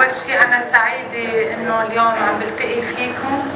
أول شيء أنا سعيدة إنه اليوم عم بلتقي فيكم.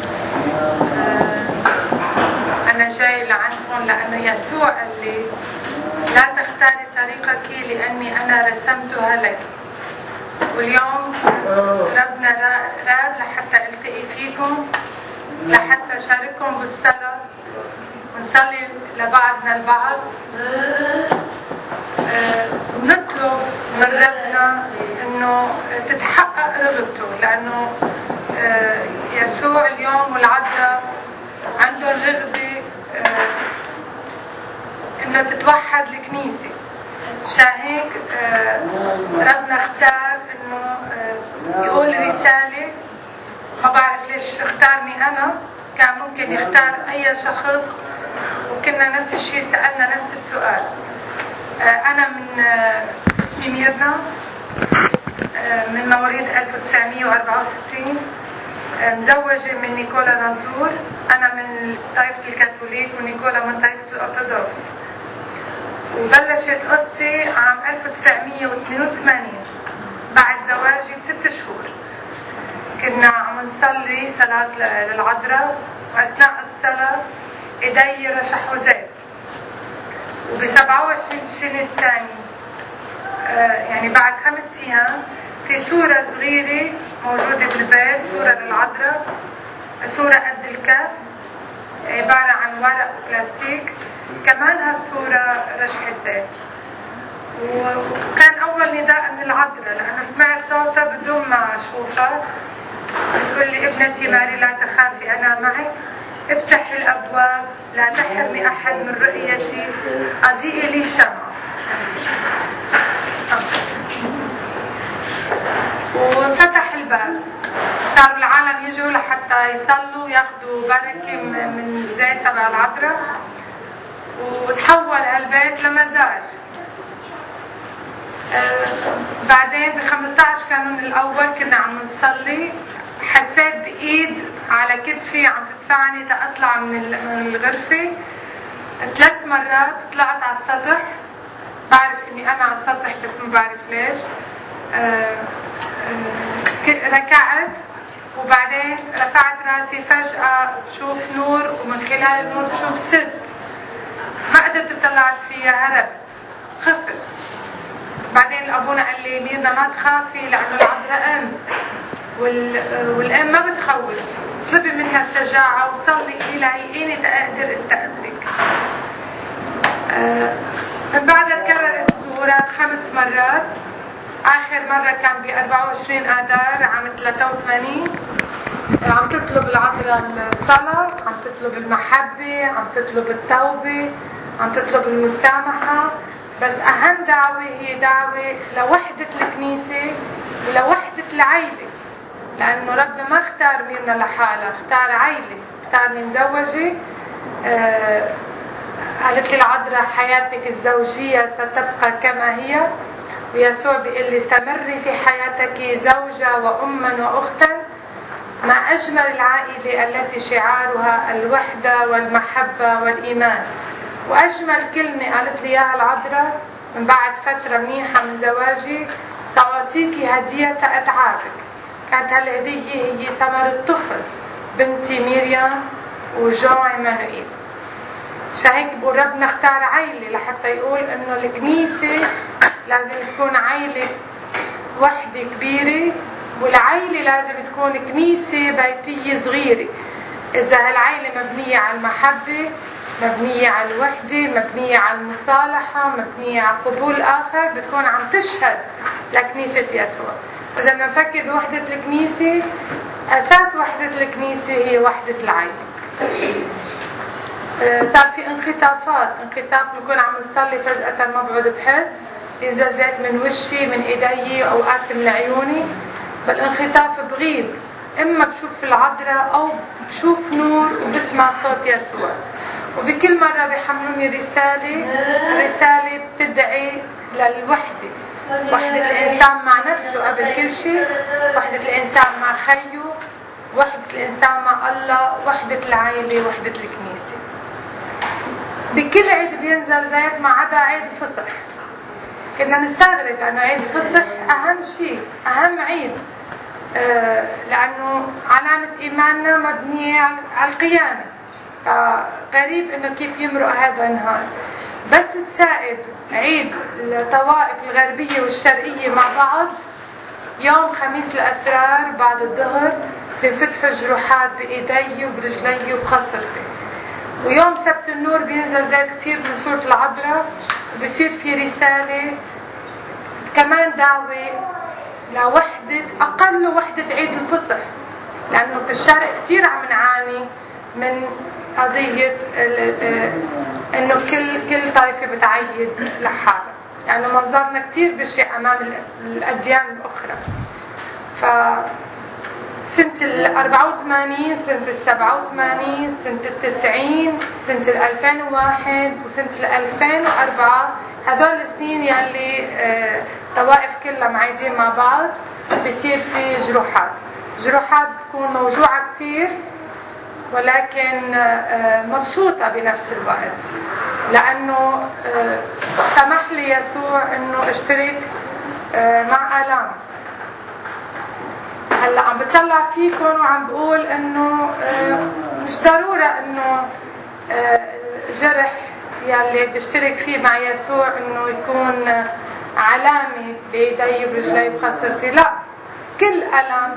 أنا جاي لعندكم لأنه يسوع قال لي لا تختاري طريقك لأني أنا رسمتها لك. واليوم ربنا راد لحتى التقي فيكم، لحتى شارككم بالصلاة ونصلي لبعضنا البعض. نطلب من ربنا انه تتحقق رغبته، لانه يسوع اليوم والعذراء عندهم رغبه انه تتوحد الكنيسه. عشان هيك ربنا اختار انه يقول رساله. ما بعرف ليش اختارني انا، كان ممكن يختار اي شخص، وكنا نفس الشيء سالنا نفس السؤال. أنا من اسمي ميرنا، من مواليد 1964، مزوجة من نيكولا نازور. أنا من طائفة الكاثوليك ونيكولا من طائفة الأرثوذكس. وبلشت قصتي عام 1982 بعد زواجي ب6 شهور. كنا عم نصلي صلاة للعذراء، وأثناء الصلاة إيدي رشحوا زيت. وب27 تشرين الثاني يعني بعد 5 أيام في صورة صغيرة موجودة بالبيت، صورة للعذراء، صورة قد الكف، عبارة عن ورق وبلاستيك. كمان هالصورة رشحة زيت. وكان أول نداء من العذراء، لأنه سمعت صوتها بدون ما أشوفها، بتقول لي ابنتي ماري لا تخافي أنا معك، افتحي الأبواب، لا تحرمي أحد من رؤيتي، أضيئي لي شمعة. وانفتح الباب، صاروا العالم يجوا لحتى يصلوا ياخذوا بركة من الزيت تبع العذراء. وتحول هالبيت لمزار. بعدين ب15 كانون الأول كنا عم نصلي، حسيت بإيد على كتفي عم تدفعني تأطلع من الغرفة. 3 مرات طلعت على السطح، بعرف إني أنا على السطح بس ما بعرف ليش. ركعت، وبعدين رفعت راسي، فجأة بشوف نور، ومن خلال النور بشوف ست ما قدرت طلعت فيها، هربت، خفت. بعدين أبونا قال لي ميرنا ما تخافي لأنه العذراء أم، والأم ما بتخوف، اطلبي منها الشجاعة وصلي إلهي إني أقدر استقبلك. من بعدها تكررت الظهورات 5 مرات. آخر مرة كان ب24 آذار عام 83. عم تطلب العذراء الصلاة، عم تطلب المحبة، عم تطلب التوبة، عم تطلب المسامحة. بس أهم دعوة هي دعوة لوحدة الكنيسة ولوحدة العيلة، لأنه ربنا ما اختار ميرنا لحالها، اختار عيلة، اختارني مزوجة. قالت لي العذراء حياتك الزوجية ستبقى كما هي، ويسوع بيقول لي استمري في حياتك زوجة وأما وأختا. ما أجمل العائلة التي شعارها الوحدة والمحبة والإيمان. وأجمل كلمة قالت لي إياها العذراء من بعد فترة منيحة من زواجي: سأعطيك هدية أتعابك. كانت هالهدية هي ثمرة طفل بنتي ميريام وجون عمانوئيل. شهيك بقول ربنا اختار عيلة لحتى يقول إنه الكنيسة لازم تكون عيلة وحدة كبيرة، والعيلة لازم تكون كنيسة بيتية صغيرة. إذا هالعيلة مبنية على المحبة، مبنية على الوحدة، مبنية على المصالحة، مبنية على قبول الآخر، بتكون عم تشهد لكنيسة يسوع. إذا بنفكر بوحدة الكنيسة، أساس وحدة الكنيسة هي وحدة العيلة. صار في انخطاف بنكون عم نصلي فجأة ما بقعد بحس، ينزل زيت من وشي، من ايدي، اوقات من عيوني. بالانخطاف بغيب، اما بشوف العذراء او بشوف نور وبسمع صوت يسوع. وبكل مرة بيحملوني رسالة بتدعي للوحدة، وحدة الإنسان مع نفسه قبل كل شيء، وحدة الإنسان مع خيه، وحدة الإنسان مع الله، وحدة العائلة، وحدة الكنيسة. بكل عيد بينزل زيت ما عدا عيد الفصح. كنا نستغرب لأنه عيد الفصح أهم شيء، أهم عيد، لأنه علامة إيماننا مبنية على القيامة. قريب إنه كيف يمرق هذا النهار. بس تسائب عيد الطوائف الغربية والشرقية مع بعض يوم خميس الأسرار بعد الظهر بينفتحوا جروحات بإيدي وبرجلي وبخصرتي. ويوم سبت النور بينزل زيت كتير من سورة العذراء وبصير في رسالة كمان دعوة لوحدة، أقل وحدة عيد الفصح، لأنه بالشرق كتير عم نعاني من قضية إنه كل طائفة بتعيد لحالها، يعني منظرنا كتير بشع أمام الأديان الأخرى. ف سنة 84 سنة 87 سنة 90 سنة 2001 وسنة 2004 هدول السنين يلي طوائف كلها معيدين مع بعض بصير في جروحات بتكون موجوعة كتير، ولكن مبسوطة بنفس الوقت، لأنه سمح لي يسوع إنه اشترك مع آلام. هلا عم بطلع فيكم وعم بقول إنه مش ضرورة إنه الجرح يلي بشترك فيه مع يسوع إنه يكون علامة بيدي وبرجلي بخصرتي، لا، كل ألم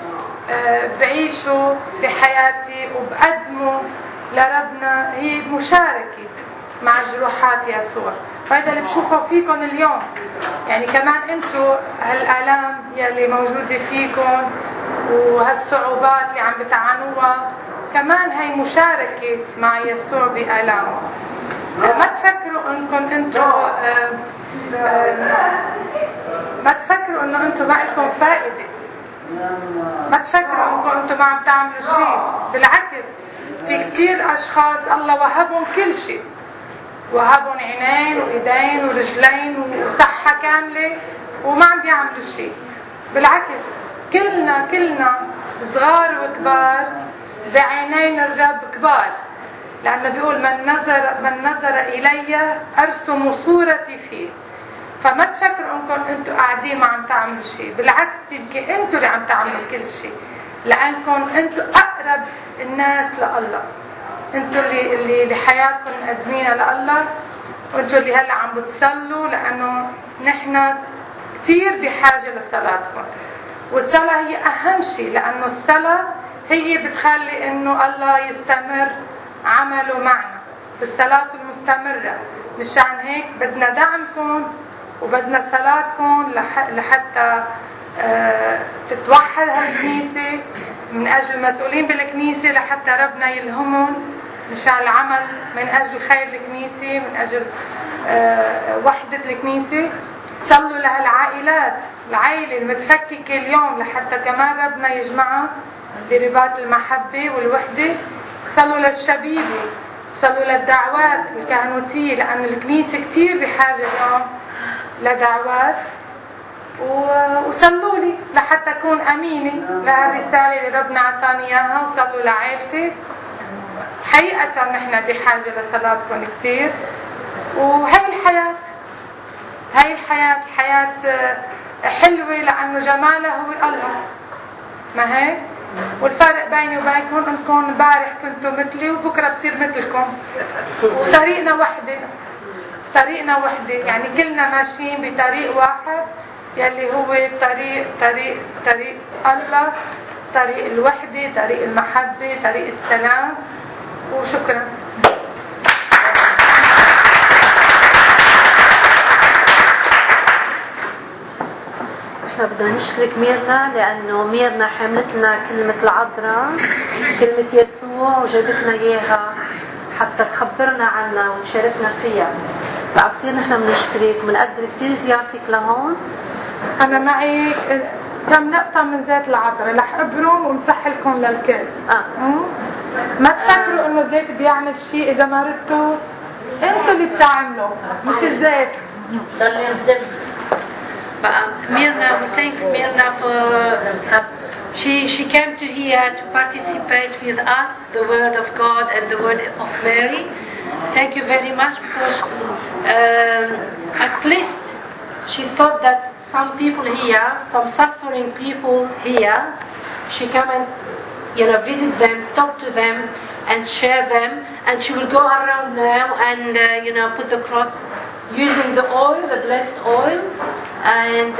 بعيشه بحياتي وبقدمه لربنا هي مشاركة مع جروحات يسوع. وهذا اللي بشوفه فيكم اليوم، يعني كمان انتو هالآلام يلي موجودة فيكم وهالصعوبات اللي عم بتعانوها كمان هي مشاركة مع يسوع بآلامه. ما تفكروا انكم انتو ما تفكروا انه انتو ما لكم فائدة، ما تفكروا انكم انتم ما عم تعملوا شيء، بالعكس في كتير اشخاص الله وهبهم كل شيء، وهبهم عينين وايدين ورجلين وصحة كاملة وما عم بيعملوا شيء. بالعكس كلنا صغار وكبار بعينين الرب كبار، لأنه بيقول من نظر إلي أرسم صورتي فيه. فما تفكروا انكم انتم قاعدين ما عم تعملوا شيء، بالعكس يمكن انتم اللي عم تعملوا كل شيء، لانكم انتم اقرب الناس لله، انتم اللي حياتكم مقدمينها لله، وانتم اللي هلا عم بتصلوا، لانه نحن كثير بحاجه لصلاتكم. والصلاه هي اهم شيء، لانه الصلاه هي بتخلي انه الله يستمر عمله معنا بالصلاه المستمره. مشان هيك بدنا دعمكم وبدنا صلاتكم لحتى تتوحد هالكنيسة من أجل المسؤولين بالكنيسة، لحتى ربنا يلهمهم مشان العمل من أجل خير الكنيسة، من أجل وحدة الكنيسة. صلوا لهالعائلات، العائلة المتفككة اليوم، لحتى كمان ربنا يجمعها برباط المحبة والوحدة. صلوا للشبيبة، صلوا للدعوات الكهنوتية، لأن الكنيسة كتير بحاجة اليوم لدعوات. وصلوا لي لحتى أكون أمينة لهالرسالة اللي ربنا عطاني إياها، وصلوا لعائلتي. حقيقة نحن بحاجة لصلاتكم كتير. وهي الحياة حلوة لأنه جمالها هو الله، ما هيك؟ والفرق بيني وبينكم انكم امبارح كنتوا مثلي وبكره بصير مثلكم، وطريقنا وحده، يعني كلنا ماشيين بطريق واحد يلي هو طريق الله، طريق الوحده، طريق المحبه، طريق السلام. وشكرا. احنا بدنا نشكرك ميرنا، لانه ميرنا حملت لنا كلمة العذراء، كلمة يسوع، وجابت لنا اياها حتى تخبرنا عنها وتشاركنا فيها. فكتير نحن بنشكرك وبنقدر كتير زيارتك لهون. انا معي كم نقطة من زيت العذراء رح ابرم ومسح لكم للكل. ما تفكروا انه الزيت بيعمل شيء اذا ما ردتوا، انتوا اللي بتعملوا مش الزيت. Mirna, we thanks Mirna for she came to here to participate with us the word of God and the word of Mary. Thank you very much, because at least she thought that some people here, some suffering people here, she come and visit them, talk to them, and share them, and she will go around now and put the cross using the oil, the blessed oil, and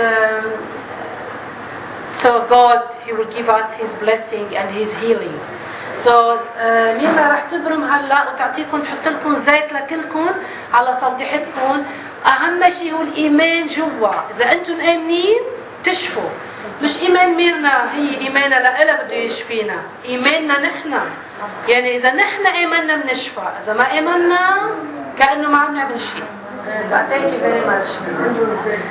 so God, He will give us His blessing and His healing. So ميرنا راح تبرم هلا وتعطيكم تحط لكم زيت لكلكم على صديحتكم. اهم شيء هو الايمان جوا، اذا انتم امنين تشفوا، مش ايمان ميرنا هي ايمانها لها بده يشفينا، ايماننا نحن. يعني اذا نحن امنا بنشفى، اذا ما امنا كانه ما عم نعمل شيء. Thank you very much.